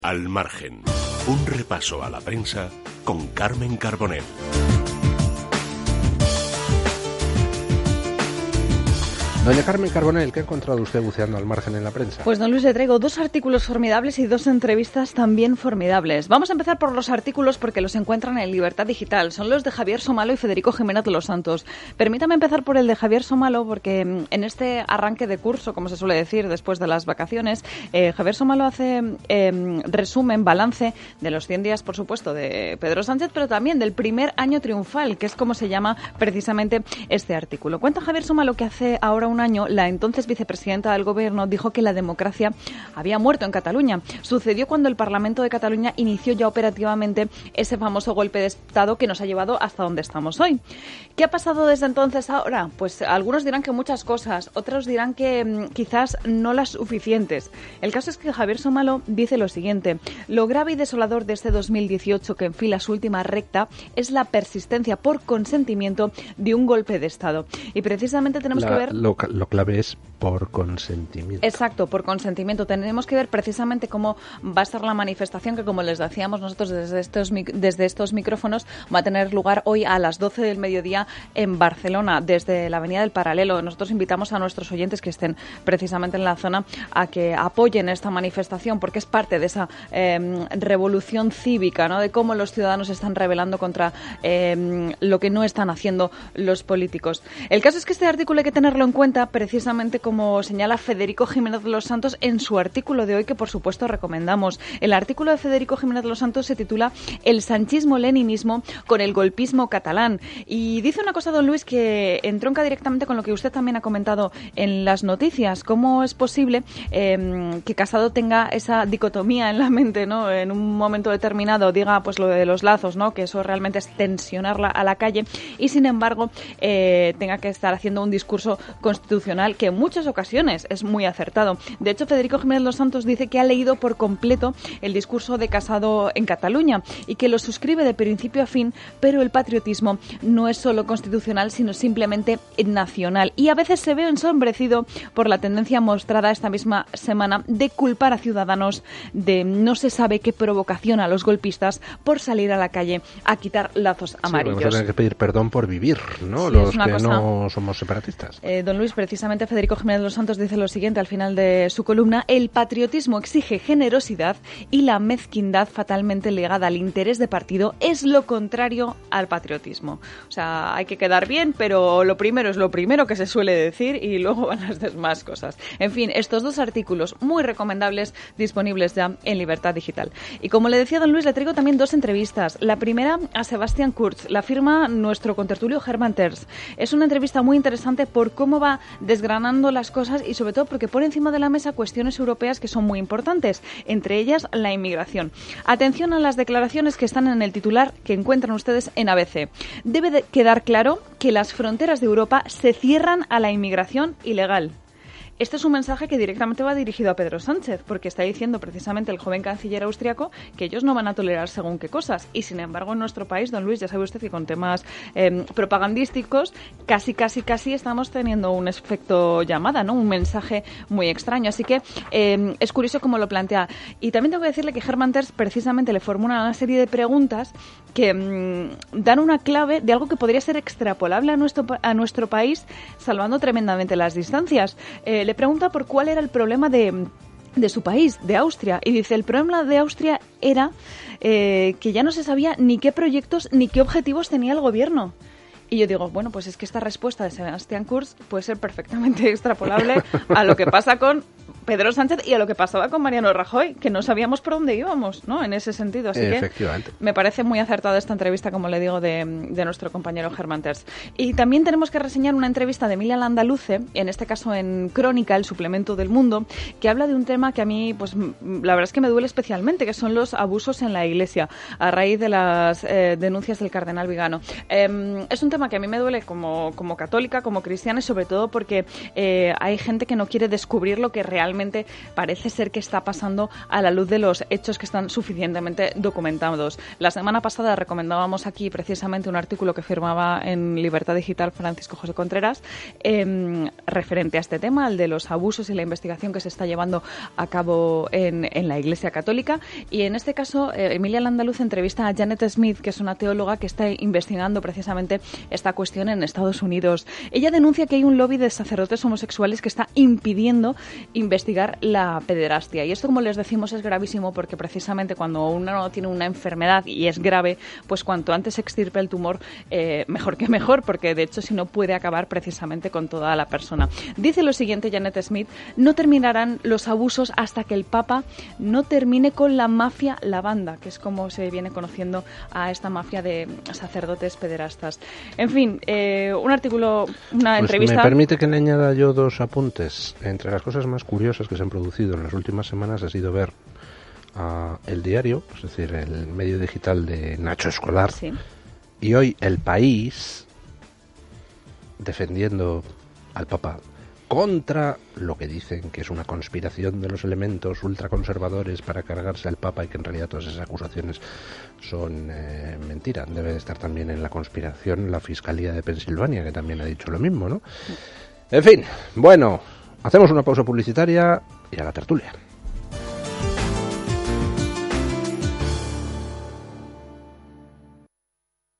Al margen, un repaso a la prensa con Carmen Carbonell. Doña Carmen Carbonell, ¿qué ha encontrado usted buceando al margen en la prensa? Pues, don Luis, le traigo 2 artículos formidables y 2 entrevistas también formidables. Vamos a empezar por los artículos porque los encuentran en Libertad Digital. Son los de Javier Somalo y Federico Jiménez de los Santos. Permítame empezar por el de Javier Somalo porque en este arranque de curso, como se suele decir, después de las vacaciones, Javier Somalo hace resumen, balance de los 100 días, por supuesto, de Pedro Sánchez, pero también del primer año triunfal, que es como se llama precisamente este artículo. Cuenta Javier Somalo que hace ahora un año la entonces vicepresidenta del Gobierno dijo que la democracia había muerto en Cataluña. Sucedió cuando el Parlamento de Cataluña inició ya operativamente ese famoso golpe de Estado que nos ha llevado hasta donde estamos hoy. ¿Qué ha pasado desde entonces ahora? Pues algunos dirán que muchas cosas, otros dirán que quizás no las suficientes. El caso es que Javier Somalo dice lo siguiente: lo grave y desolador de este 2018 que enfila su última recta es la persistencia por consentimiento de un golpe de Estado. Y precisamente tenemos que ver... Lo clave es por consentimiento. Exacto, por consentimiento. Tenemos que ver precisamente cómo va a estar la manifestación que, como les decíamos nosotros desde estos micrófonos, va a tener lugar hoy a las 12 del mediodía en Barcelona, desde la Avenida del Paralelo. Nosotros invitamos a nuestros oyentes que estén precisamente en la zona a que apoyen esta manifestación porque es parte de esa revolución cívica, ¿no? De cómo los ciudadanos se están rebelando contra lo que no están haciendo los políticos. El caso es que este artículo hay que tenerlo en cuenta precisamente como señala Federico Jiménez de los Santos en su artículo de hoy, que por supuesto recomendamos. El artículo de Federico Jiménez de los Santos se titula El sanchismo-leninismo con el golpismo catalán. Y dice una cosa, don Luis, que entronca directamente con lo que usted también ha comentado en las noticias. ¿Cómo es posible que Casado tenga esa dicotomía en la mente, ¿no? En un momento determinado diga pues lo de los lazos, ¿no? Que eso realmente es tensionarla a la calle, y sin embargo tenga que estar haciendo un discurso constitucional que en muchas ocasiones es muy acertado. De hecho, Federico Jiménez de los Santos dice que ha leído por completo el discurso de Casado en Cataluña y que lo suscribe de principio a fin, pero el patriotismo no es solo constitucional, sino simplemente nacional. Y a veces se ve ensombrecido por la tendencia mostrada esta misma semana de culpar a ciudadanos de no se sabe qué provocación a los golpistas por salir a la calle a quitar lazos amarillos. Vamos a tener que pedir perdón por vivir, ¿no? Sí, los que no somos separatistas. Don Luis, precisamente Federico Jiménez de los Santos dice lo siguiente al final de su columna: el patriotismo exige generosidad y la mezquindad fatalmente ligada al interés de partido es lo contrario al patriotismo. O sea, hay que quedar bien, pero lo primero es lo primero, que se suele decir, y luego van las demás cosas. En fin, estos 2 artículos muy recomendables, disponibles ya en Libertad Digital. Y como le decía don Luis, le traigo también 2 entrevistas. La primera a Sebastián Kurz, la firma nuestro contertulio Hermann Tertsch. Es una entrevista muy interesante por cómo va desgranando las cosas y sobre todo porque pone encima de la mesa cuestiones europeas que son muy importantes, entre ellas la inmigración. Atención a las declaraciones que están en el titular que encuentran ustedes en ABC. Debe quedar claro que las fronteras de Europa se cierran a la inmigración ilegal. Este es un mensaje que directamente va dirigido a Pedro Sánchez, porque está diciendo precisamente el joven canciller austriaco que ellos no van a tolerar según qué cosas. Y sin embargo, en nuestro país, don Luis, ya sabe usted que con temas propagandísticos casi estamos teniendo un efecto llamada, ¿no? Un mensaje muy extraño. Así que es curioso cómo lo plantea. Y también tengo que decirle que Hermann Tertsch precisamente le formula una serie de preguntas que dan una clave de algo que podría ser extrapolable a nuestro país, salvando tremendamente las distancias. Le pregunta por cuál era el problema de su país, de Austria, y dice: el problema de Austria era que ya no se sabía ni qué proyectos ni qué objetivos tenía el gobierno. Y yo digo, bueno, pues es que esta respuesta de Sebastián Kurz puede ser perfectamente extrapolable a lo que pasa con Pedro Sánchez y a lo que pasaba con Mariano Rajoy, que no sabíamos por dónde íbamos, ¿no? En ese sentido. Así que me parece muy acertada esta entrevista, como le digo, de nuestro compañero Hermann Tertsch. Y también tenemos que reseñar una entrevista de Emilia Landaluce, en este caso en Crónica, el suplemento del Mundo, que habla de un tema que a mí, pues la verdad es que me duele especialmente, que son los abusos en la Iglesia, a raíz de las denuncias del cardenal Vigano. Es un tema que a mí me duele como católica, como cristiana, y sobre todo porque hay gente que no quiere descubrir lo que realmente realmente parece ser que está pasando a la luz de los hechos que están suficientemente documentados. La semana pasada recomendábamos aquí precisamente un artículo que firmaba en Libertad Digital Francisco José Contreras referente a este tema, el de los abusos y la investigación que se está llevando a cabo en la Iglesia Católica. Y en este caso, Emilia Landaluz entrevista a Janet Smith, que es una teóloga que está investigando precisamente esta cuestión en Estados Unidos. Ella denuncia que hay un lobby de sacerdotes homosexuales que está impidiendo investigar la pederastia. Y esto, como les decimos, es gravísimo porque precisamente cuando uno tiene una enfermedad y es grave, pues cuanto antes se extirpe el tumor, mejor que mejor, porque de hecho si no puede acabar precisamente con toda la persona. Dice lo siguiente Janet Smith: no terminarán los abusos hasta que el Papa no termine con la mafia lavanda, que es como se viene conociendo a esta mafia de sacerdotes pederastas. En fin, un artículo, una entrevista... Me permite que le añada yo dos apuntes. Entre las cosas más curiosas que se han producido en las últimas semanas ha sido ver El Diario, es decir, el medio digital de Nacho Escolar, sí, y hoy El País defendiendo al Papa contra lo que dicen que es una conspiración de los elementos ultraconservadores para cargarse al Papa, y que en realidad todas esas acusaciones son mentira. Debe de estar también en la conspiración la Fiscalía de Pensilvania, que también ha dicho lo mismo, ¿no? En fin, bueno, hacemos una pausa publicitaria y a la tertulia.